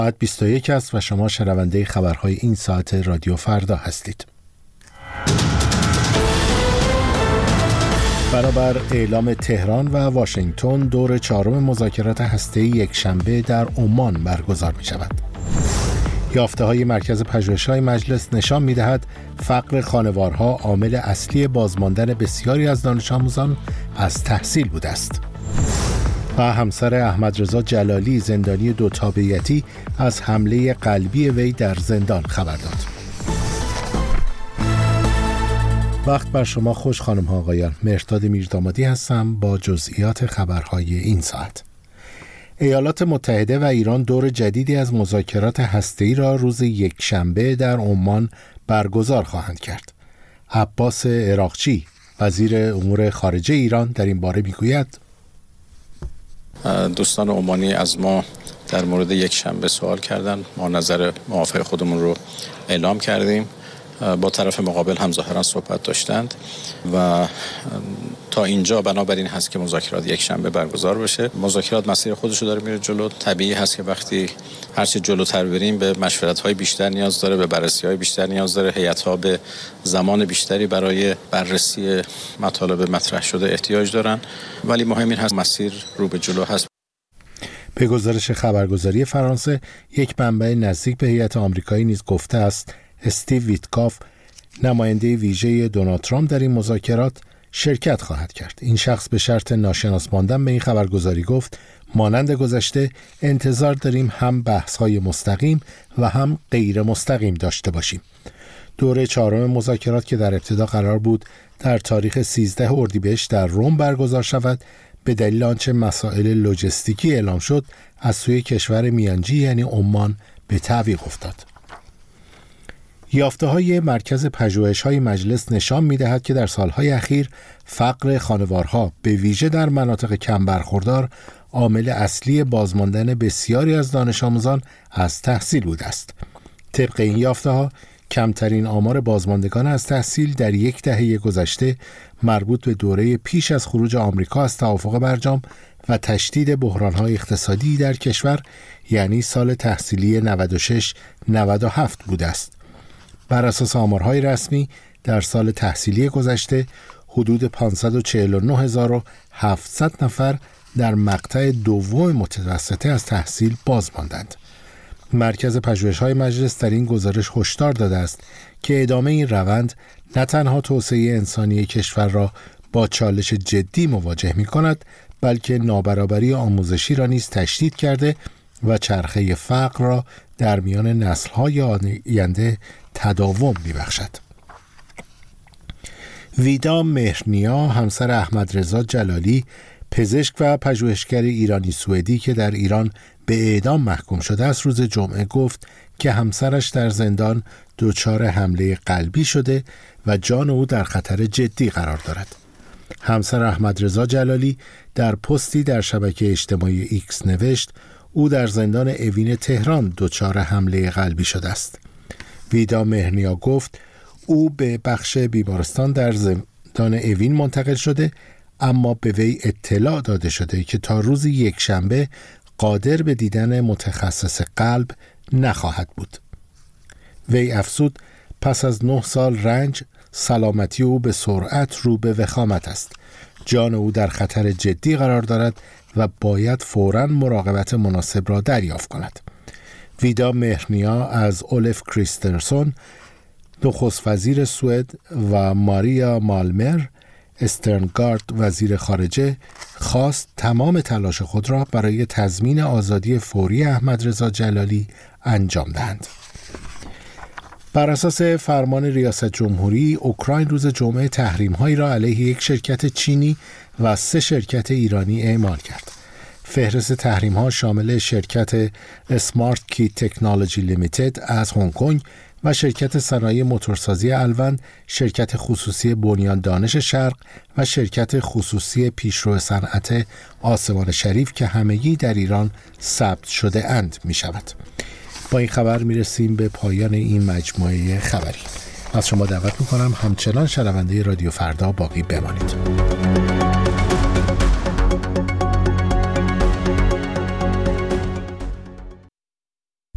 ساعت 21 است و شما شنونده خبرهای این ساعت رادیو فردا هستید. بنابر اعلام تهران و واشنگتن، دور 4 مذاکرات هسته‌ای یکشنبه در عمان برگزار می شود. یافته‌های مرکز پژوهش‌های مجلس نشان می‌دهد فقر خانوارها عامل اصلی بازماندن بسیاری از دانش آموزان از تحصیل بوده است. و همسر احمدرضا جلالی زندانی 2 تابعیتی از حمله قلبی وی در زندان خبر داد. وقت بر شما خوش خانم‌ها آقایان. مهرداد میردامادی هستم با جزئیات خبرهای این ساعت. ایالات متحده و ایران دور جدیدی از مذاکرات هسته‌ای را روز یکشنبه در عمان برگزار خواهند کرد. عباس عراقچی وزیر امور خارجه ایران در این باره میگوید: دوستان عمانی از ما در مورد یکشنبه سوال کردند. ما نظر موافق خودمون رو اعلام کردیم. با طرف مقابل هم ظاهرا صحبت داشتند و تا اینجا بنابراین هست که مذاکرات یکشنبه برگزار بشه. مذاکرات مسیر خودشو داره میره جلو. طبیعی هست که وقتی هرچه جلوتر بریم به مشورت‌های بیشتر نیاز داره، به بررسی‌های بیشتر نیاز داره، هیئت‌ها به زمان بیشتری برای بررسی مطالب مطرح شده احتیاج دارن، ولی مهم این هست مسیر رو به جلو هست. به گزارش خبرگزاری فرانسه، یک منبع نزدیک به هیئت آمریکایی نیز گفته است استیو ویتکاف، نماینده ویژه دونالد ترامپ در این مذاکرات، شرکت خواهد کرد. این شخص به شرط ناشناس ماندن به این خبرگزاری گفت: مانند گذشته انتظار داریم هم بحث‌های مستقیم و هم غیر مستقیم داشته باشیم. دوره 4 مذاکرات که در ابتدا قرار بود در تاریخ 13 اردیبهشت در روم برگزار شود، به دلیل آنچه مسائل لوجستیکی اعلام شد از سوی کشور میانجی یعنی عمان به تعویق افتاد. یافته‌های مرکز پژوهش‌های مجلس نشان می‌دهد که در سال‌های اخیر فقر خانوارها به ویژه در مناطق کم برخوردار عامل اصلی بازماندن بسیاری از دانش آموزان از تحصیل بوده است. طبق این یافته‌ها کمترین آمار بازماندگان از تحصیل در 10 دهه گذشته مربوط به دوره پیش از خروج آمریکا از توافق برجام و تشدید بحران‌های اقتصادی در کشور یعنی سال تحصیلی 96-97 بوده است. بر اساس آمارهای رسمی در سال تحصیلی گذشته حدود 549,700 نفر در مقطع دوم متوسطه از تحصیل باز ماندند. مرکز پژوهش‌های مجلس در این گزارش هشدار داده است که ادامه این روند نه تنها توسعه انسانی کشور را با چالش جدی مواجه می‌کند، بلکه نابرابری آموزشی را نیز تشدید کرده و چرخه فقر را در میان نسل‌های آینده تداوم می‌بخشد. ویدا مهرنیا، همسر احمدرضا جلالی، پزشک و پژوهشگر ایرانی سوئدی که در ایران به اعدام محکوم شده است، روز جمعه گفت که همسرش در زندان دچار حمله قلبی شده و جان او در خطر جدی قرار دارد. همسر احمدرضا جلالی در پستی در شبکه اجتماعی ایکس نوشت او در زندان اوین تهران دچار حمله قلبی شده است. ویدا مهرنیا گفت او به بخش بیمارستان در زندان اوین منتقل شده، اما به وی اطلاع داده شده که تا روز یکشنبه قادر به دیدن متخصص قلب نخواهد بود. وی افزود پس از 9 سال رنج، سلامتی او به سرعت رو به وخامت است. جان او در خطر جدی قرار دارد و باید فوراً مراقبت مناسب را دریافت کند. ویدا مهرنیا از اولف کریسترسون، نخست وزیر سوئد، و ماریا مالمر استرنگارد وزیر خارجه خواست تمام تلاش خود را برای تضمین آزادی فوری احمدرضا جلالی انجام دهند. بر اساس فرمان ریاست جمهوری، اوکراین روز جمعه تحریم‌هایی را علیه یک شرکت چینی و 3 شرکت ایرانی اعمال کرد. فهرست تحریم‌ها شامل شرکت اسمارت کی تکنولوژی لیمیتد از هنگ کنگ و شرکت صنایع موتورسازی الوند، شرکت خصوصی بنیان دانش شرق و شرکت خصوصی پیشرو صنعت آسمان شریف که همگی در ایران ثبت شده اند می شود. با این خبر می رسیم به پایان این مجموعه خبری. از شما دعوت می کنم همچنان شنونده رادیو فردا باقی بمانید.